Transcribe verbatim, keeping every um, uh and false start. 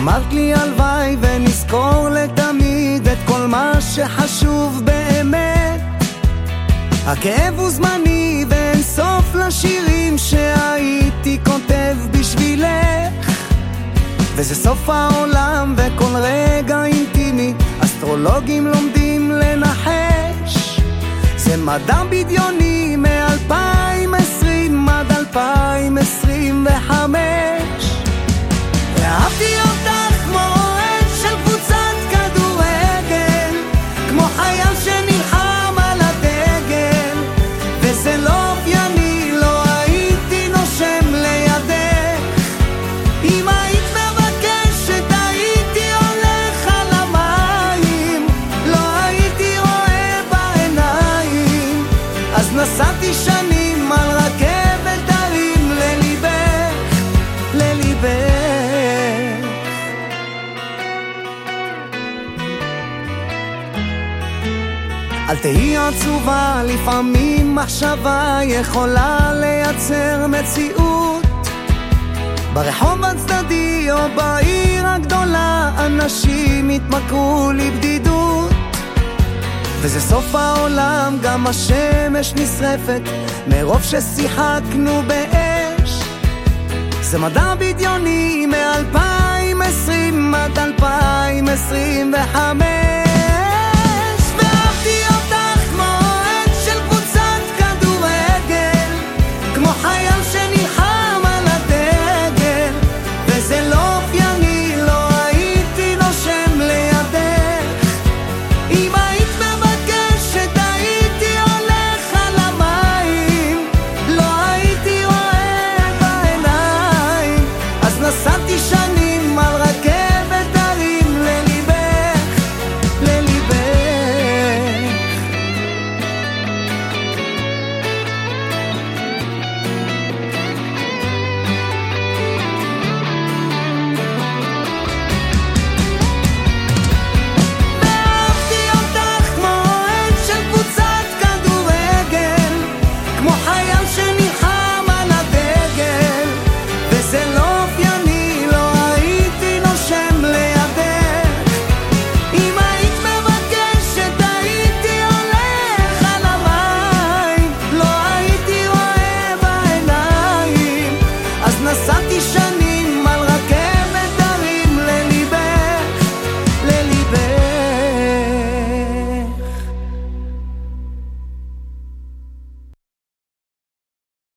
אמרת לי הלוואי ונזכור לתמיד את כל מה שחשוב באמת. הכאב הוא זמני ואין סוף לשירים שהייתי כותב בשבילך, וזה סוף העולם וכל רגע אינטימי אסטרולוגים לומדים לנחש. זה מדע בדיוני מ-אלפיים עשרים עד אלפיים עשרים וחמש. ואהבתי אותך כמו אוהד של קבוצת כדורגל, כמו חייל שנלחם על הדגל, וזה לא אופייני, לא הייתי נושם לידך. אם היית מבקשת הייתי הולך על המים, לא הייתי רואה בעיניים. אז נסעתי שנים על רכבת הרים לליבך, לליבך. אל תהי עצובה, לפעמים מחשבה יכולה לייצר מציאות. ברחוב הצדדי או בעיר הגדולה אנשים התמכרו לבדידות, וזה סוף העולם, גם השמש נשרפת מרוב ששיחקנו באש. זה מדע בדיוני מ-אלפיים עשרים עד אלפיים עשרים וחמש.